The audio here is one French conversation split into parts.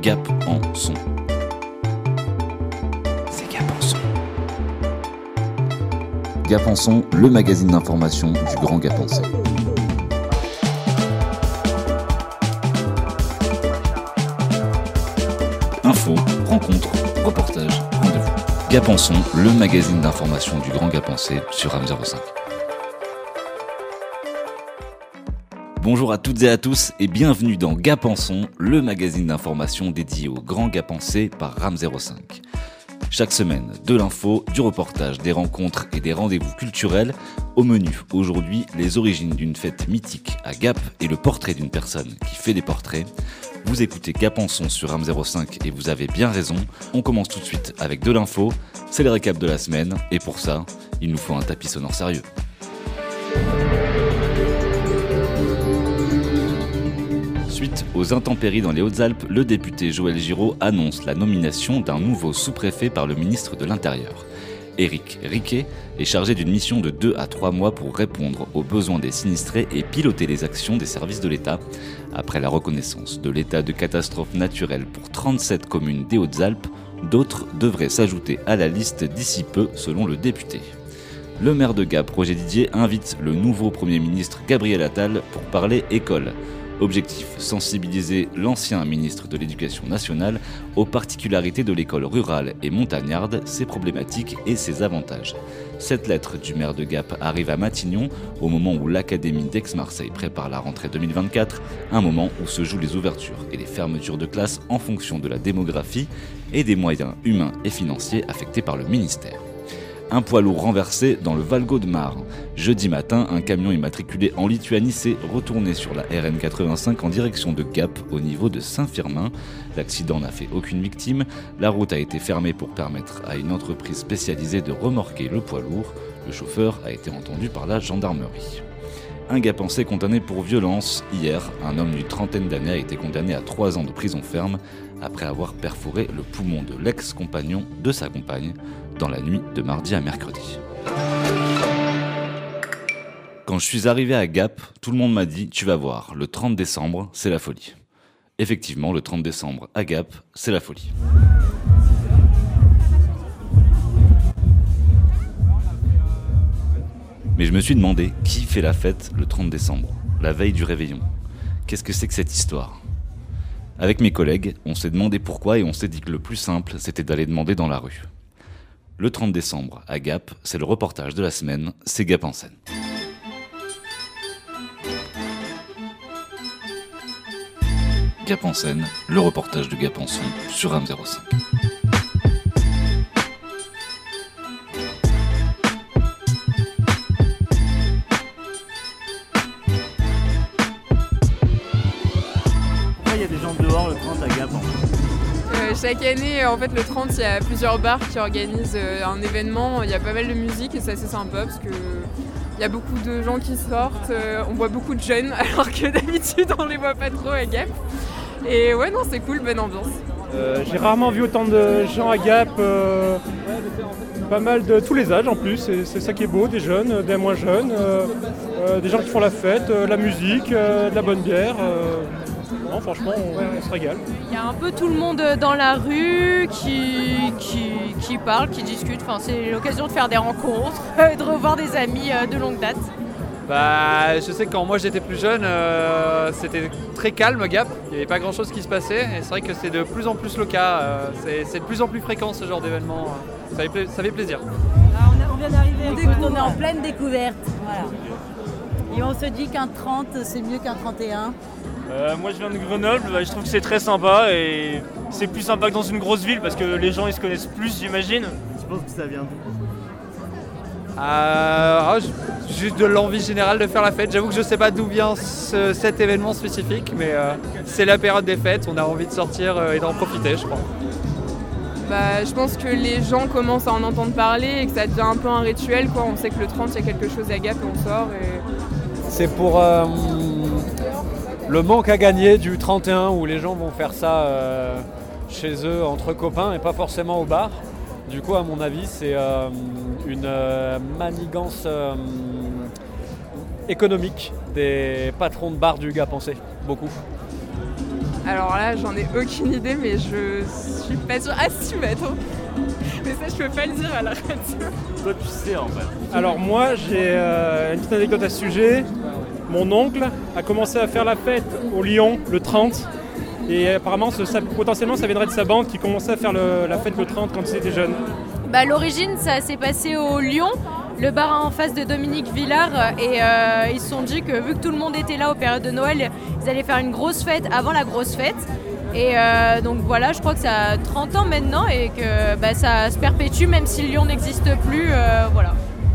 Gap en son. C'est Gap en son. Gap en son, le magazine d'information du Grand Gapençais. Infos, rencontres, reportages, rendez-vous. Gap en son, le magazine d'information du Grand Gapençais sur RAM 05. Bonjour à toutes et à tous et bienvenue dans Gap en son, le magazine d'information dédié au Grand Gapençais par RAM 05. Chaque semaine, de l'info, du reportage, des rencontres et des rendez-vous culturels. Au menu, aujourd'hui, les origines d'une fête mythique à Gap et le portrait d'une personne qui fait des portraits. Vous écoutez Gap en son sur RAM 05 et vous avez bien raison. On commence tout de suite avec de l'info, c'est le récap de la semaine et pour ça, il nous faut un tapis sonore sérieux. Suite aux intempéries dans les Hautes-Alpes, le député Joël Giraud annonce la nomination d'un nouveau sous-préfet par le ministre de l'Intérieur. Éric Riquet est chargé d'une mission de 2 à 3 mois pour répondre aux besoins des sinistrés et piloter les actions des services de l'État. Après la reconnaissance de l'état de catastrophe naturelle pour 37 communes des Hautes-Alpes, d'autres devraient s'ajouter à la liste d'ici peu, selon le député. Le maire de Gap, Roger Didier, invite le nouveau Premier ministre Gabriel Attal pour parler école. Objectif, sensibiliser l'ancien ministre de l'Éducation nationale aux particularités de l'école rurale et montagnarde, ses problématiques et ses avantages. Cette lettre du maire de Gap arrive à Matignon, au moment où l'Académie d'Aix-Marseille prépare la rentrée 2024, un moment où se jouent les ouvertures et les fermetures de classes en fonction de la démographie et des moyens humains et financiers affectés par le ministère. Un poids lourd renversé dans le Valgaud-de-Marne. Jeudi matin, un camion immatriculé en Lituanie s'est retourné sur la RN 85 en direction de Gap au niveau de Saint-Firmin. L'accident n'a fait aucune victime. La route a été fermée pour permettre à une entreprise spécialisée de remorquer le poids lourd. Le chauffeur a été entendu par la gendarmerie. Un Gapençais condamné pour violence. Hier, un homme d'une trentaine d'années a été condamné à 3 ans de prison ferme après avoir perforé le poumon de l'ex-compagnon de sa compagne dans la nuit de mardi à mercredi. Quand je suis arrivé à Gap, tout le monde m'a dit « Tu vas voir, le 30 décembre, c'est la folie ». Effectivement, le 30 décembre à Gap, c'est la folie. Mais je me suis demandé qui fait la fête le 30 décembre, la veille du réveillon. Qu'est-ce que c'est que cette histoire ? Avec mes collègues, on s'est demandé pourquoi et on s'est dit que le plus simple, c'était d'aller demander dans la rue. Le 30 décembre à Gap, c'est le reportage de la semaine, c'est Gap en scène. Gap en scène, le reportage de Gap en son sur RAM 05. Il y a des gens dehors le 30 à Gap. Chaque année, en fait, le 30, il y a plusieurs bars qui organisent un événement. Il y a pas mal de musique et c'est assez sympa parce que il y a beaucoup de gens qui sortent. On voit beaucoup de jeunes alors que d'habitude, on les voit pas trop à Gap. Et ouais, non, c'est cool, bonne ambiance. J'ai rarement vu autant de gens à Gap, pas mal de tous les âges en plus, c'est ça qui est beau, des jeunes, des moins jeunes, des gens qui font la fête, la musique, de la bonne bière. Non, franchement, on se régale. Il y a un peu tout le monde dans la rue qui parle, qui discute. Enfin, c'est l'occasion de faire des rencontres, de revoir des amis de longue date. Je sais que quand moi j'étais plus jeune, c'était très calme Gap. Il n'y avait pas grand chose qui se passait. Et c'est vrai que c'est de plus en plus le cas. C'est de plus en plus fréquent ce genre d'événement. Ça fait plaisir. On vient d'arriver, on est en pleine découverte. Voilà. Et on se dit qu'un 30 c'est mieux qu'un 31. Moi je viens de Grenoble, je trouve que c'est très sympa et c'est plus sympa que dans une grosse ville parce que les gens ils se connaissent plus, j'imagine. Je pense que ça vient Juste de l'envie générale de faire la fête. J'avoue que je ne sais pas d'où vient cet événement spécifique, mais c'est la période des fêtes, on a envie de sortir et d'en profiter, je crois. Je pense que les gens commencent à en entendre parler et que ça devient un peu un rituel, quoi. On sait que le 30, il y a quelque chose à Gap et on sort. C'est pour le manque à gagner du 31 où les gens vont faire ça chez eux entre copains et pas forcément au bar. Du coup, à mon avis, c'est une manigance économique des patrons de bars du Gapençais. Beaucoup. Alors là, j'en ai aucune idée, mais je suis pas sûre. Ah si, mais attends. Mais ça, je peux pas le dire à la radio. Toi, tu sais en fait. Alors moi, j'ai une petite anecdote à ce sujet. Mon oncle a commencé à faire la fête au Lyon le 30. Et apparemment, potentiellement, ça viendrait de sa bande qui commençait à faire la fête le 30 quand ils étaient jeunes. Bah, l'origine, ça s'est passé au Lyon, le bar en face de Dominique Villard. Et ils se sont dit que vu que tout le monde était là aux périodes de Noël, ils allaient faire une grosse fête avant la grosse fête. Et donc voilà, je crois que ça a 30 ans maintenant et que ça se perpétue même si Lyon n'existe plus. Voilà.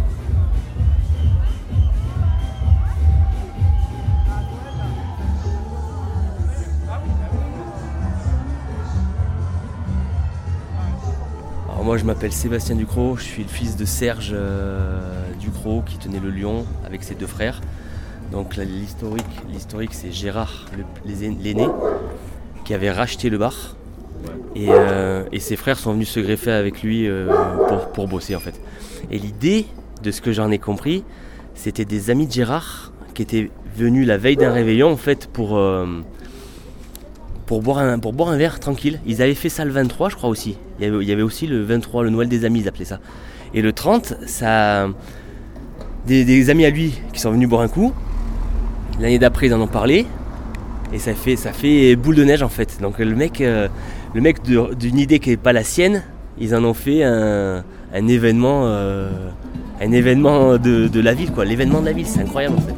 Alors moi je m'appelle Sébastien Ducrot, je suis le fils de Serge Ducrot qui tenait le Lion avec ses 2 frères. Donc là, l'historique c'est Gérard l'aîné qui avait racheté le bar et ses frères sont venus se greffer avec lui pour bosser en fait. Et l'idée de ce que j'en ai compris, c'était des amis de Gérard qui étaient venus la veille d'un réveillon en fait pour boire un verre tranquille. Ils avaient fait ça le 23 je crois aussi. Il y avait aussi le 23, le Noël des amis ils appelaient ça. Et le 30, ça des amis à lui qui sont venus boire un coup. L'année d'après ils en ont parlé. Et ça fait boule de neige en fait. Donc le mec d'une idée qui n'est pas la sienne, ils en ont fait un événement de la ville quoi. L'événement de la ville, c'est incroyable en fait.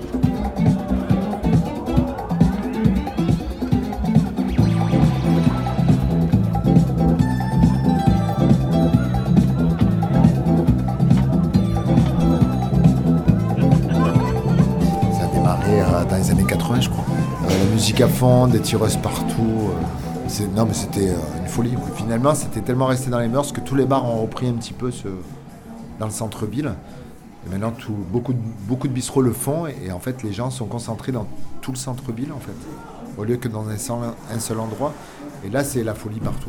Ça a démarré dans les années 80 je crois. La musique à fond, des tireuses partout. Mais c'était une folie. Finalement, c'était tellement resté dans les mœurs que tous les bars ont repris un petit peu dans le centre-ville. Et maintenant, beaucoup de bistrots le font. Et en fait, les gens sont concentrés dans tout le centre-ville, en fait, au lieu que dans un seul endroit. Et là, c'est la folie partout.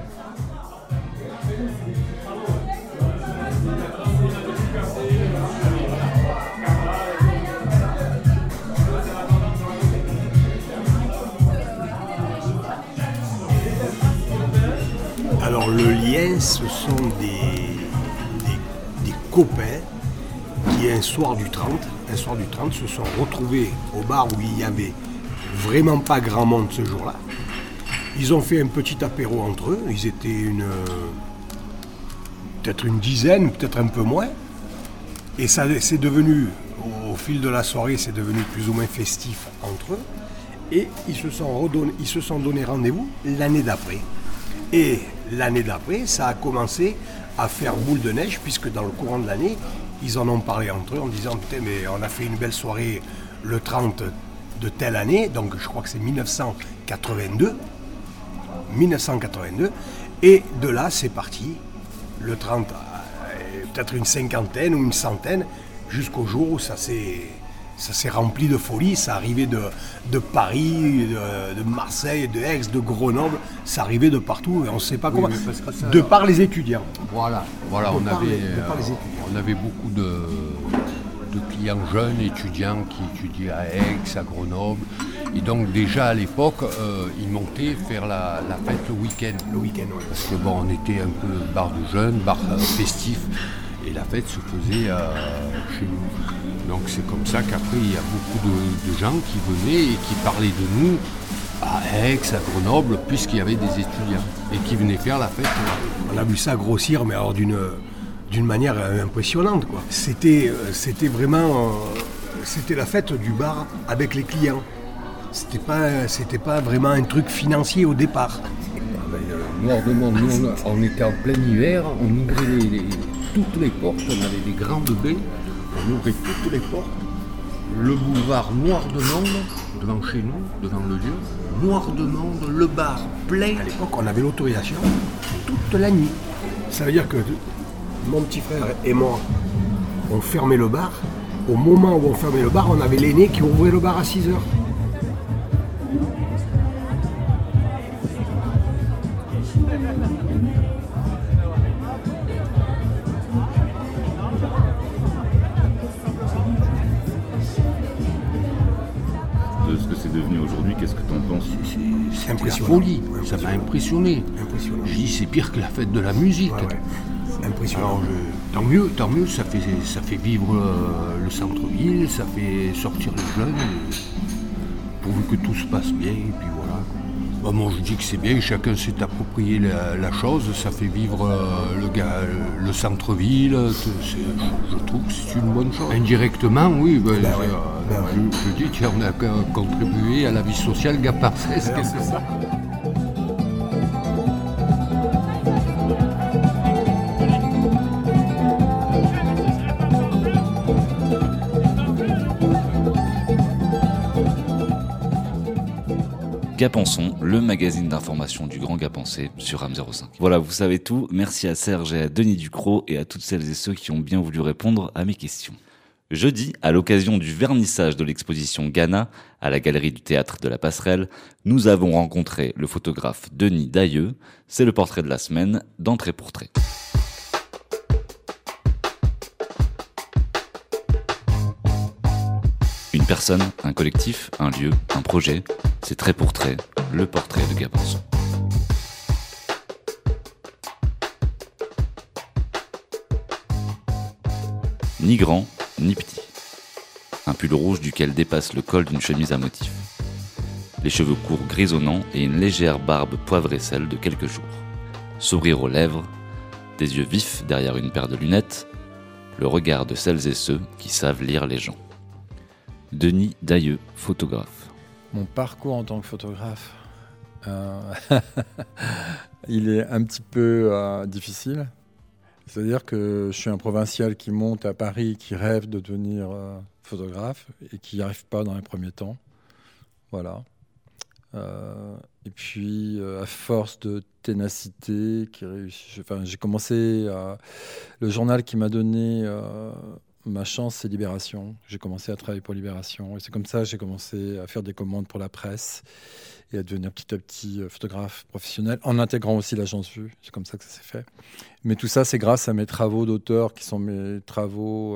Alors le lien, ce sont des copains qui un soir du 30 se sont retrouvés au bar où il n'y avait vraiment pas grand monde ce jour-là. Ils ont fait un petit apéro entre eux, ils étaient peut-être une dizaine, peut-être un peu moins. Et ça c'est devenu, au fil de la soirée, c'est devenu plus ou moins festif entre eux. Et ils se sont donné rendez-vous l'année d'après. Et l'année d'après, ça a commencé à faire boule de neige, puisque dans le courant de l'année, ils en ont parlé entre eux en disant « Putain, mais on a fait une belle soirée le 30 de telle année », donc je crois que c'est 1982, et de là, c'est parti, le 30, peut-être une cinquantaine ou une centaine, jusqu'au jour où ça s'est rempli de folie, ça arrivait de Paris, de Marseille, de Aix, de Grenoble, ça arrivait de partout et on ne sait pas comment. De par les étudiants. Voilà, on avait beaucoup de clients jeunes, étudiants qui étudiaient à Aix, à Grenoble. Et donc déjà à l'époque, ils montaient faire la fête le week-end. Oui. Parce que on était un peu bar de jeunes, bar festif, et la fête se faisait chez nous. Donc c'est comme ça qu'après il y a beaucoup de gens qui venaient et qui parlaient de nous à Aix, à Grenoble, puisqu'il y avait des étudiants et qui venaient faire la fête. On a vu ça grossir, mais alors d'une manière impressionnante, quoi. C'était vraiment c'était la fête du bar avec les clients. C'était pas vraiment un truc financier au départ. Noir de monde, nous on était en plein hiver, on ouvrait toutes les portes, on avait des grandes baies. On ouvrait toutes les portes, le boulevard noir de monde, devant chez nous, devant le lieu, noir de monde, le bar plein. À l'époque, on avait l'autorisation toute la nuit. Ça veut dire que mon petit frère et moi, on fermait le bar. Au moment où on fermait le bar, on avait l'aîné qui ouvrait le bar à 6h. Qu'est-ce que t'en penses? C'est la impressionnant. folie, Ouais, ça m'a impressionné. Impressionnant. Je dis c'est pire que la fête de la musique. Ouais. C'est impressionnant. Alors, tant mieux, ça fait vivre le centre-ville, ça fait sortir les jeunes, pourvu que tout se passe bien, et puis voilà. Moi je dis que c'est bien, chacun s'est approprié la chose, ça fait vivre le centre-ville, je trouve que c'est une bonne chose. Indirectement, oui, je dis qu'on a contribué à la vie sociale gaparcesque, c'est ça. Gapençon, le magazine d'information du Grand Gapençais sur RAM 05. Voilà, vous savez tout. Merci à Serge et à Denis Ducrot et à toutes celles et ceux qui ont bien voulu répondre à mes questions. Jeudi, à l'occasion du vernissage de l'exposition Ghana à la Galerie du Théâtre de la Passerelle, nous avons rencontré le photographe Denis Dailleux. C'est le portrait de la semaine dans Trait pour Trait. Une personne, un collectif, un lieu, un projet, c'est Trait pour Trait, le portrait de Gapençon. Ni grand, ni petit. Un pull rouge duquel dépasse le col d'une chemise à motif. Les cheveux courts grisonnants et une légère barbe poivre et sel de quelques jours. Sourire aux lèvres, des yeux vifs derrière une paire de lunettes, le regard de celles et ceux qui savent lire les gens. Denis Dailleux, photographe. Mon parcours en tant que photographe, il est un petit peu difficile. C'est-à-dire que je suis un provincial qui monte à Paris, qui rêve de devenir photographe et qui n'y arrive pas dans les premiers temps. Voilà. Et puis, à force de ténacité, j'ai commencé... le journal qui m'a donné... ma chance, c'est Libération. J'ai commencé à travailler pour Libération. Et c'est comme ça que j'ai commencé à faire des commandes pour la presse et à devenir petit à petit photographe professionnel, en intégrant aussi l'agence Vue. C'est comme ça que ça s'est fait. Mais tout ça, c'est grâce à mes travaux d'auteur, qui sont mes travaux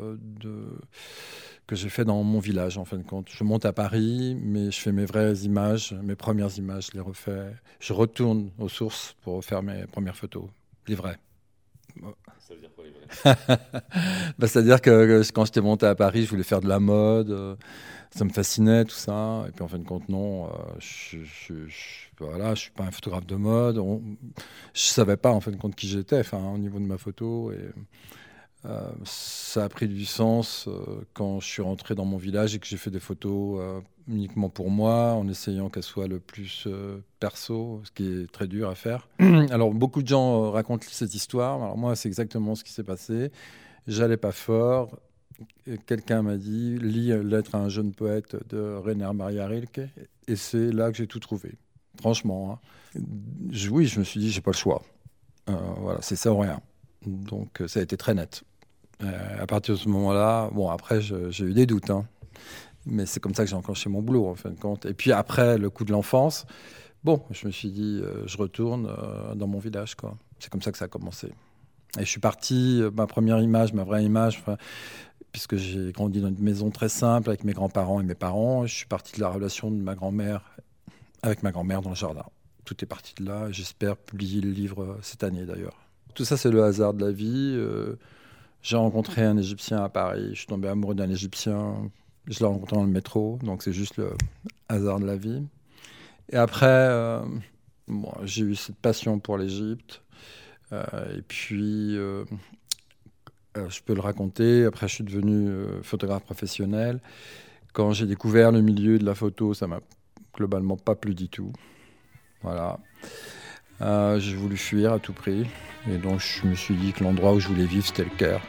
que j'ai fait dans mon village, en fin de compte. Je monte à Paris, mais je fais mes vraies images, mes premières images, je les refais. Je retourne aux sources pour refaire mes premières photos, les vraies. Ça veut dire quoi les vrais? C'est-à-dire que quand j'étais monté à Paris, je voulais faire de la mode, ça me fascinait tout ça. Et puis en fin de compte, non, je suis pas un photographe de mode. Je savais pas en fin de compte qui j'étais, au niveau de ma photo. Et ça a pris du sens quand je suis rentré dans mon village et que j'ai fait des photos uniquement pour moi, en essayant qu'elles soient le plus perso, ce qui est très dur à faire. Alors, beaucoup de gens racontent cette histoire. Alors moi, c'est exactement ce qui s'est passé. J'allais pas fort. Et quelqu'un m'a dit « Lis Lettre à un jeune poète de Rainer Maria Rilke ». Et c'est là que j'ai tout trouvé. Franchement. Oui, je me suis dit « J'ai pas le choix. Voilà, c'est ça ou rien ». Donc, ça a été très net. À partir de ce moment-là, bon, après, j'ai eu des doutes, mais c'est comme ça que j'ai enclenché mon boulot, en fin de compte. Et puis après, le coup de l'enfance, bon, je me suis dit, je retourne dans mon village, quoi. C'est comme ça que ça a commencé. Et je suis parti, ma première image, ma vraie image, puisque j'ai grandi dans une maison très simple avec mes grands-parents et mes parents, je suis parti de la relation de ma grand-mère avec ma grand-mère dans le jardin. Tout est parti de là, et j'espère publier le livre cette année, d'ailleurs. Tout ça, c'est le hasard de la vie. J'ai rencontré un Égyptien à Paris, je suis tombé amoureux d'un Égyptien. Je l'ai rencontré dans le métro, donc c'est juste le hasard de la vie. Et après, j'ai eu cette passion pour l'Égypte. Et puis, je peux le raconter. Après, je suis devenu photographe professionnel. Quand j'ai découvert le milieu de la photo, ça m'a globalement pas plu du tout. Voilà. J'ai voulu fuir à tout prix. Et donc, je me suis dit que l'endroit où je voulais vivre, c'était le Caire.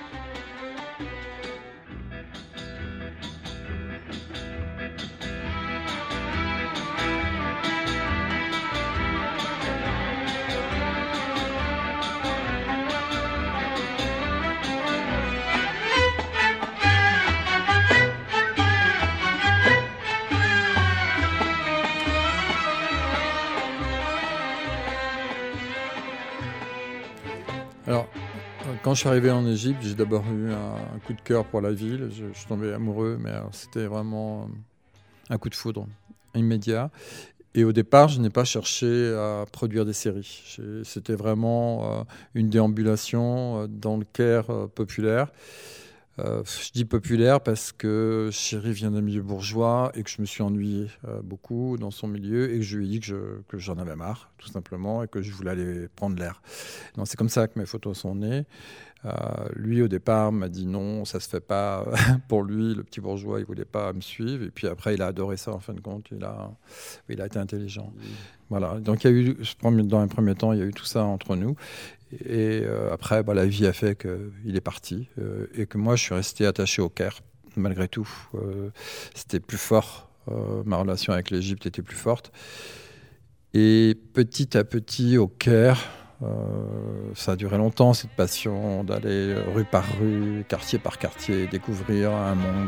Alors, quand je suis arrivé en Égypte, j'ai d'abord eu un coup de cœur pour la ville. Je suis tombé amoureux, mais c'était vraiment un coup de foudre. immédiat. Et au départ, je n'ai pas cherché à produire des séries. C'était vraiment une déambulation dans le Caire populaire. Je dis populaire parce que Chéri vient d'un milieu bourgeois et que je me suis ennuyé beaucoup dans son milieu et que je lui ai dit que j'en avais marre, tout simplement, et que je voulais aller prendre l'air. Donc c'est comme ça que mes photos sont nées. Lui, au départ, m'a dit non, ça se fait pas. Pour lui, le petit bourgeois, il voulait pas me suivre. Et puis après, il a adoré ça, en fin de compte. Il a été intelligent. Voilà. Donc, il y a eu, dans un premier temps, il y a eu tout ça entre nous. Et après, la vie a fait qu'il est parti et que moi, je suis resté attaché au Caire, malgré tout. C'était plus fort. Ma relation avec l'Égypte était plus forte. Et petit à petit, au Caire, ça a duré longtemps, cette passion d'aller rue par rue, quartier par quartier, découvrir un monde.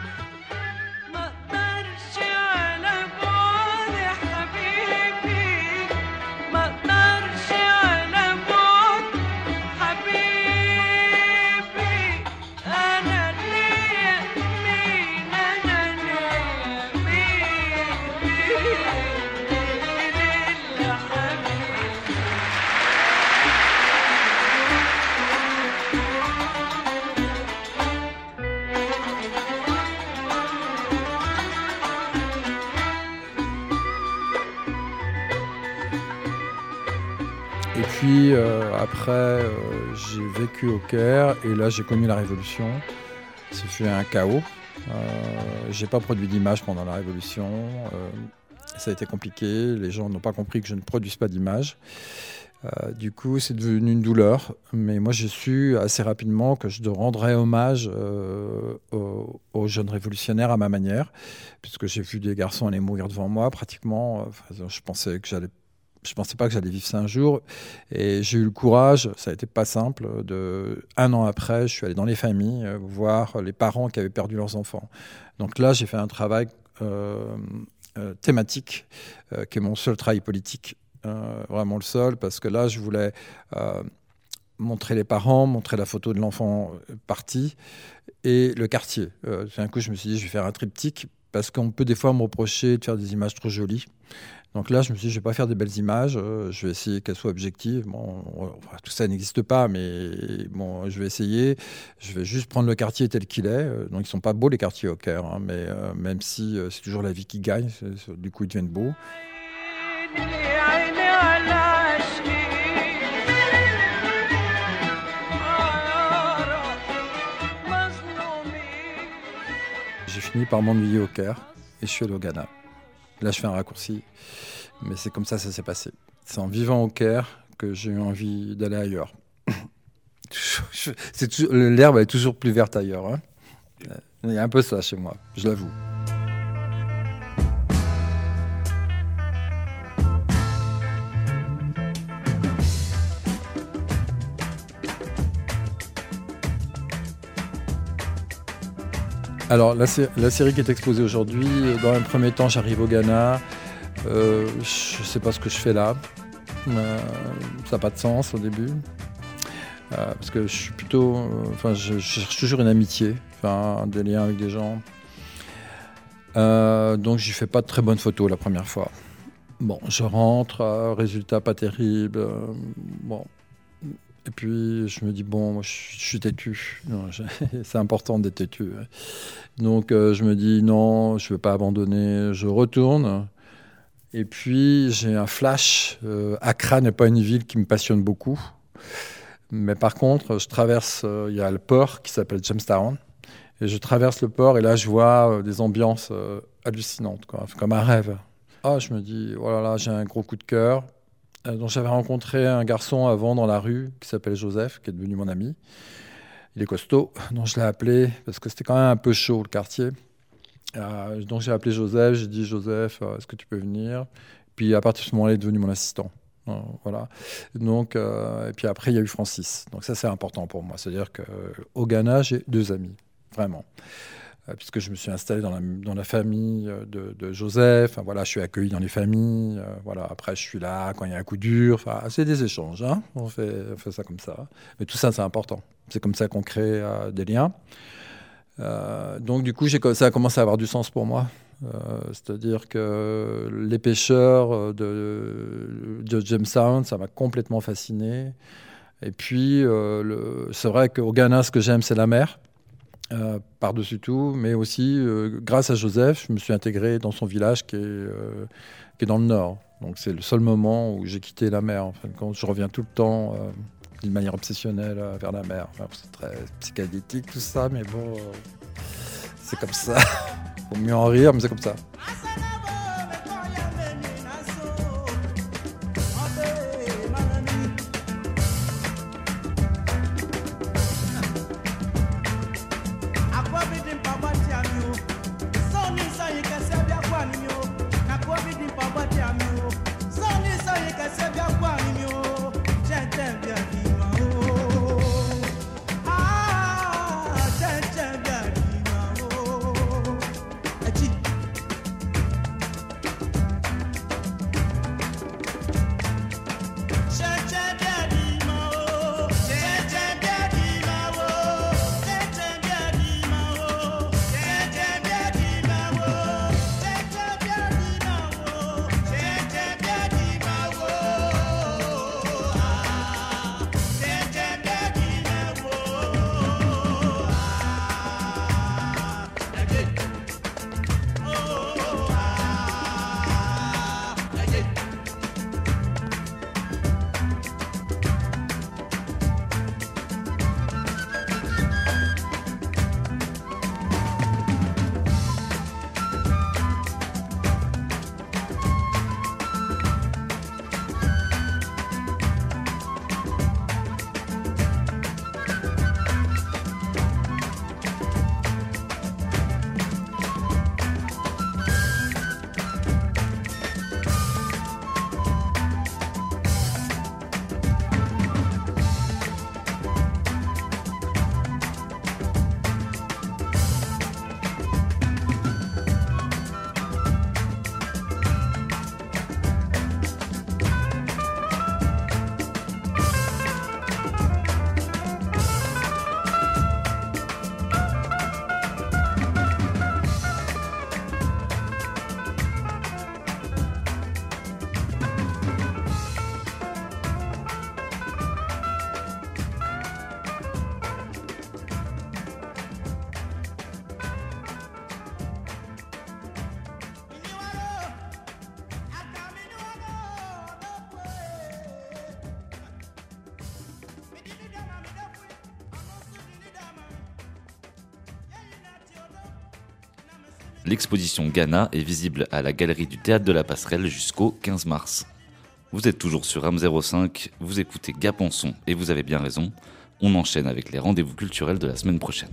Et puis après, j'ai vécu au Caire et là j'ai connu la Révolution. Ça fut un chaos. J'ai pas produit d'images pendant la Révolution. Ça a été compliqué. Les gens n'ont pas compris que je ne produise pas d'images. Du coup, c'est devenu une douleur. Mais moi, j'ai su assez rapidement que je rendrais hommage aux jeunes révolutionnaires à ma manière, puisque j'ai vu des garçons aller mourir devant moi pratiquement. Je pensais pas que j'allais vivre ça un jour. Et j'ai eu le courage, ça a été pas simple, un an après, je suis allé dans les familles voir les parents qui avaient perdu leurs enfants. Donc là, j'ai fait un travail thématique, qui est mon seul travail politique, vraiment le seul, parce que là, je voulais montrer les parents, montrer la photo de l'enfant parti et le quartier. D'un coup, je me suis dit, je vais faire un triptyque, parce qu'on peut des fois me reprocher de faire des images trop jolies. Donc là, je me suis dit, je ne vais pas faire des belles images, je vais essayer qu'elles soient objectives. Bon, tout ça n'existe pas, mais bon, je vais essayer. Je vais juste prendre le quartier tel qu'il est. Donc, ils ne sont pas beaux, les quartiers au Caire, hein, mais même si c'est toujours la vie qui gagne, du coup, ils deviennent beaux. J'ai fini par m'ennuyer au Caire et je suis allé au Ghana. Là, je fais un raccourci, mais c'est comme ça s'est passé. C'est en vivant au Caire que j'ai eu envie d'aller ailleurs. L'herbe est toujours plus verte ailleurs. Hein. Il y a un peu ça chez moi, je l'avoue. Alors, la série qui est exposée aujourd'hui, dans un premier temps, j'arrive au Ghana. Je ne sais pas ce que je fais là. Ça n'a pas de sens au début. Parce que je suis plutôt... je cherche toujours une amitié, des liens avec des gens. Donc, je ne fais pas de très bonnes photos la première fois. Bon, je rentre, résultat pas terrible. Bon. Et puis, je me dis, bon, moi, je suis têtu. C'est important d'être têtu. Donc, je me dis, non, je ne veux pas abandonner. Je retourne. Et puis, j'ai un flash. Accra n'est pas une ville qui me passionne beaucoup. Mais par contre, je traverse, il y a le port qui s'appelle Jamestown. Et je traverse le port et là, je vois des ambiances hallucinantes, quoi, comme un rêve. Je me dis, oh là là, j'ai un gros coup de cœur. Donc j'avais rencontré un garçon avant dans la rue qui s'appelle Joseph, qui est devenu mon ami. Il est costaud, donc je l'ai appelé parce que c'était quand même un peu chaud le quartier. Donc j'ai appelé Joseph, j'ai dit Joseph, est-ce que tu peux venir? Puis à partir de ce moment-là, il est devenu mon assistant. Voilà. Donc, et puis après, il y a eu Francis. Donc ça, c'est important pour moi. C'est-à-dire qu'au Ghana, j'ai 2 amis, vraiment. Puisque je me suis installé dans la famille de Joseph. Voilà, je suis accueilli dans les familles. Voilà, après, je suis là quand il y a un coup dur. C'est des échanges. Hein, on fait ça comme ça. Mais tout ça, c'est important. C'est comme ça qu'on crée des liens. Donc, du coup, ça a commencé à avoir du sens pour moi. C'est-à-dire que Les Pêcheurs de Jamestown, ça m'a complètement fasciné. Et puis, c'est vrai qu'au Ghana, ce que j'aime, c'est la mer, par-dessus tout. Mais aussi, grâce à Joseph, je me suis intégré dans son village qui est dans le nord. Donc, c'est le seul moment où j'ai quitté la mer. En fin de compte, je reviens tout le temps d'une manière obsessionnelle vers la mer. Enfin, c'est très psychédélique tout ça, mais bon, c'est comme ça. Faut mieux en rire, mais c'est comme ça. L'exposition Ghana est visible à la galerie du Théâtre de la Passerelle jusqu'au 15 mars. Vous êtes toujours sur AM05, vous écoutez Gap en son et vous avez bien raison. On enchaîne avec les rendez-vous culturels de la semaine prochaine.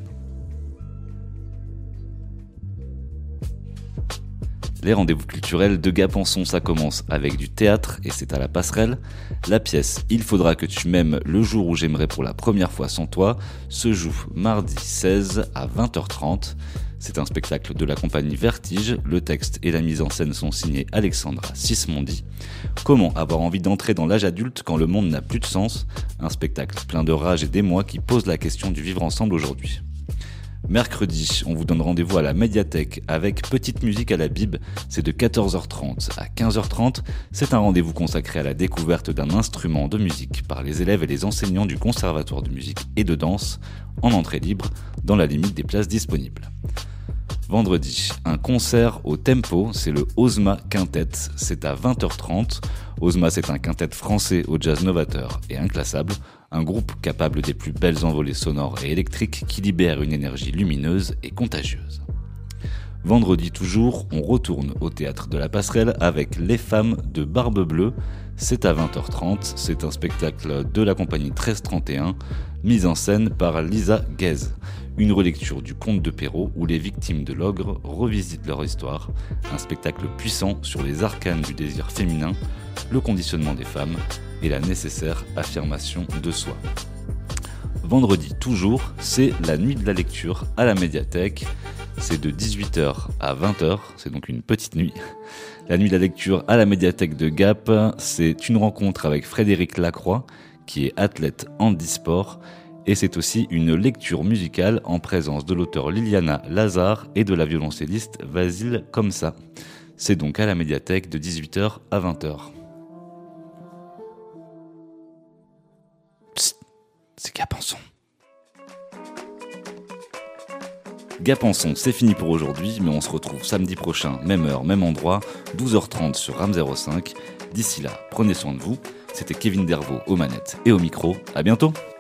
Les rendez-vous culturels de Gap en son, ça commence avec du théâtre et c'est à la Passerelle. La pièce « Il faudra que tu m'aimes le jour où j'aimerai pour la première fois sans toi » se joue mardi 16 à 20h30. C'est un spectacle de la compagnie Vertige. Le texte et la mise en scène sont signés Alexandra Sismondi. Comment avoir envie d'entrer dans l'âge adulte quand le monde n'a plus de sens ? Un spectacle plein de rage et d'émoi qui pose la question du vivre ensemble aujourd'hui. Mercredi, on vous donne rendez-vous à la médiathèque avec Petite musique à la Bib. C'est de 14h30 à 15h30. C'est un rendez-vous consacré à la découverte d'un instrument de musique par les élèves et les enseignants du Conservatoire de musique et de danse, en entrée libre, dans la limite des places disponibles. Vendredi, un concert au Tempo, c'est le Ozma Quintet, c'est à 20h30. Ozma, c'est un quintet français au jazz novateur et inclassable, un groupe capable des plus belles envolées sonores et électriques qui libère une énergie lumineuse et contagieuse. Vendredi toujours, on retourne au Théâtre de la Passerelle avec Les Femmes de Barbe Bleue, c'est à 20h30, c'est un spectacle de la compagnie 1331, mise en scène par Lisa Guez. Une relecture du conte de Perrault où les victimes de l'ogre revisitent leur histoire, un spectacle puissant sur les arcanes du désir féminin, le conditionnement des femmes et la nécessaire affirmation de soi. Vendredi toujours, c'est la nuit de la lecture à la médiathèque, c'est de 18h à 20h, c'est donc une petite nuit. La nuit de la lecture à la médiathèque de Gap, c'est une rencontre avec Frédéric Lacroix, qui est athlète handisport, Et c'est aussi une lecture musicale en présence de l'auteur Liliana Lazare et de la violoncelliste Vasile Komsa. C'est donc à la médiathèque de 18h à 20h. Psst, c'est Gapençon. Gapençon, c'est fini pour aujourd'hui, mais on se retrouve samedi prochain, même heure, même endroit, 12h30 sur RAM 05. D'ici là, prenez soin de vous. C'était Kevin Dervaux aux manettes et au micro. À bientôt.